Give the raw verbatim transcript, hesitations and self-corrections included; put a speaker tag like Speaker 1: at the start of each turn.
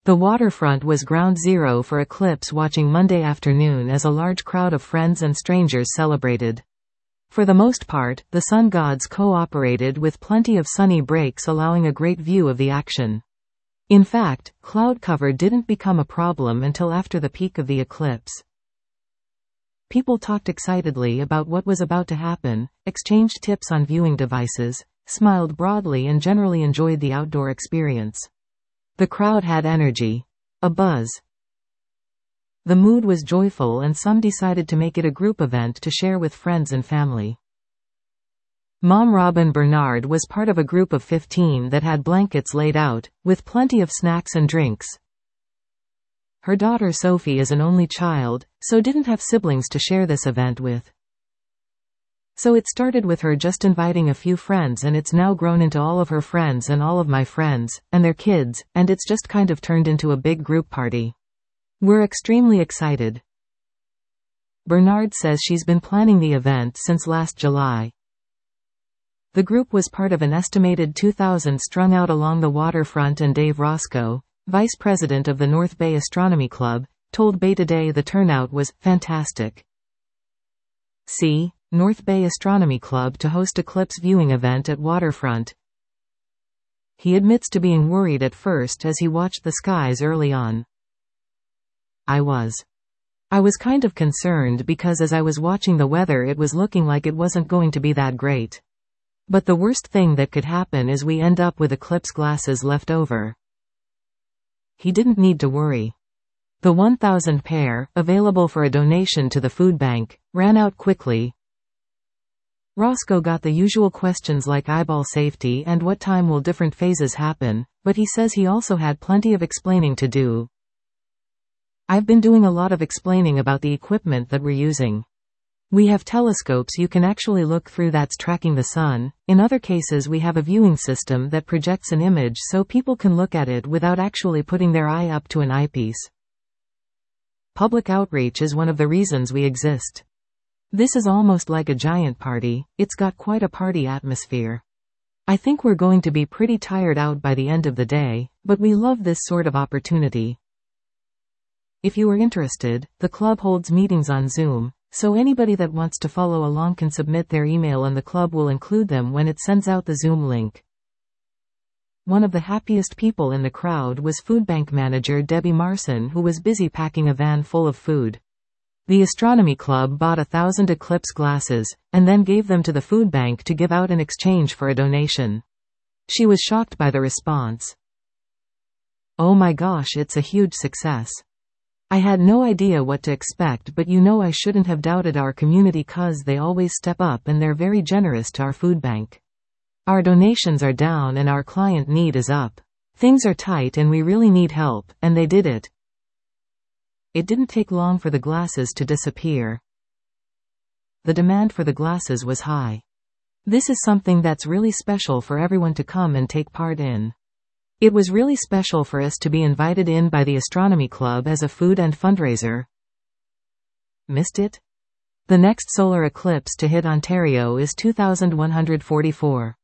Speaker 1: The waterfront was ground zero for eclipse watching Monday afternoon as a large crowd of friends and strangers celebrated. For the most part, the sun gods cooperated with plenty of sunny breaks allowing a great view of the action. In fact, cloud cover didn't become a problem until after the peak of the eclipse. People talked excitedly about what was about to happen, exchanged tips on viewing devices, smiled broadly and generally enjoyed the outdoor experience. The crowd had energy. A buzz. The mood was joyful and some decided to make it a group event to share with friends and family. Mom Robin Bernard was part of a group of fifteen that had blankets laid out, with plenty of snacks and drinks. Her daughter Sophie is an only child, so didn't have siblings to share this event with. So it started with her just inviting a few friends and it's now grown into all of her friends and all of my friends, and their kids, and it's just kind of turned into a big group party. We're extremely excited. Bernard says she's been planning the event since last July. The group was part of an estimated two thousand strung out along the waterfront, and Dave Roscoe, vice president of the North Bay Astronomy Club, told Bay Today the turnout was fantastic. See North Bay Astronomy Club to host eclipse viewing event at waterfront. He admits to being worried at first as he watched the skies early on. I was. I was kind of concerned because as I was watching the weather it was looking like it wasn't going to be that great. But the worst thing that could happen is we end up with eclipse glasses left over. He didn't need to worry. The one thousand pair, available for a donation to the food bank, ran out quickly. Roscoe got the usual questions like eyeball safety and what time will different phases happen, but he says he also had plenty of explaining to do. I've been doing a lot of explaining about the equipment that we're using. We have telescopes you can actually look through that's tracking the sun. In other cases we have a viewing system that projects an image so people can look at it without actually putting their eye up to an eyepiece. Public outreach is one of the reasons we exist. This is almost like a giant party, it's got quite a party atmosphere. I think we're going to be pretty tired out by the end of the day, but we love this sort of opportunity. If you are interested, the club holds meetings on Zoom, so anybody that wants to follow along can submit their email and the club will include them when it sends out the Zoom link. One of the happiest people in the crowd was food bank manager Debbie Marson, who was busy packing a van full of food. The Astronomy Club bought a thousand eclipse glasses, and then gave them to the food bank to give out in exchange for a donation. She was shocked by the response. Oh my gosh, it's a huge success. I had no idea what to expect, but you know I shouldn't have doubted our community cause they always step up and they're very generous to our food bank. Our donations are down and our client need is up. Things are tight and we really need help, and they did it. It didn't take long for the glasses to disappear. The demand for the glasses was high. This is something that's really special for everyone to come and take part in. It was really special for us to be invited in by the Astronomy Club as a food and fundraiser. Missed it? The next solar eclipse to hit Ontario is two thousand one hundred forty-four.